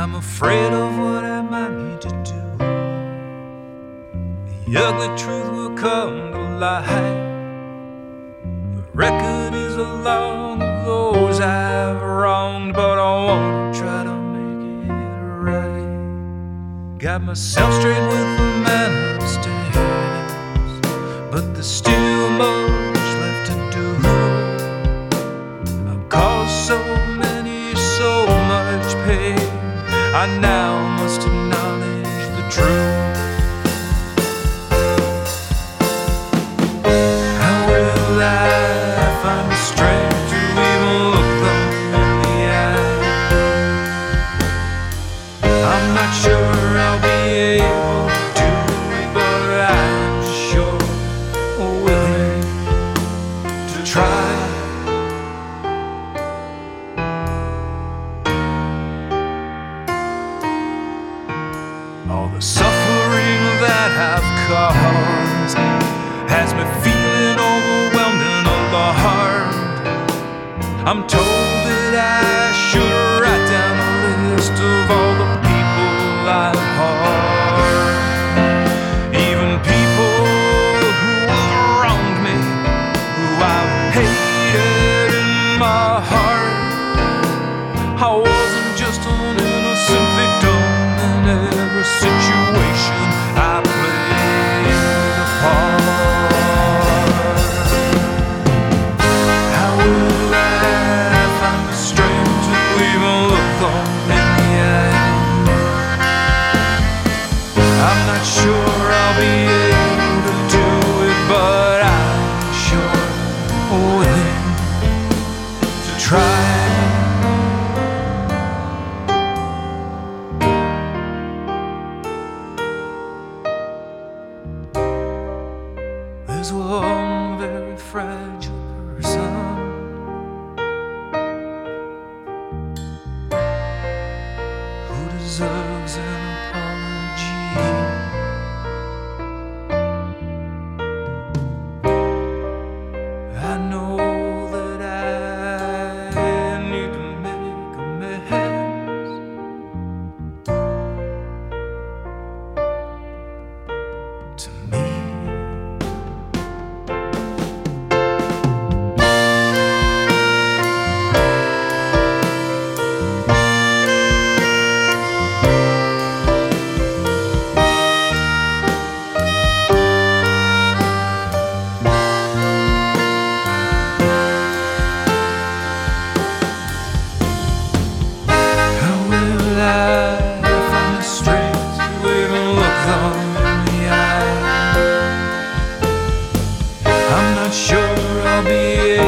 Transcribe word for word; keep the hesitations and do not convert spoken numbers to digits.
I'm afraid of what I might need to do. The ugly truth will come to light. The record is a log of those I've wronged, but I want to try to make it right. Got myself straight with the man upstairs, but there's still much left to do. I've caused so many, so much pain. I now must acknowledge the truth. How will I find the strength to even look them in the eye? I'm not sure I'll be able to do it, but I'm sure willing to try. All the suffering that I've caused has me feeling overwhelmed and alarmed. I'm told that I should write down a list of all the people I've harmed, even people who have wronged me, who I've hated in my heart. I wasn't just an innocent victim in every situation I played a part. How will I find the strength to even look them in the eye? I'm not sure I'll be able to do it, but I'm sure willing to try. There's one very fragile person who deserves an apology. I know that I need to make amends. To me, I find the strength to even look them in the eye. I'm not sure I'll be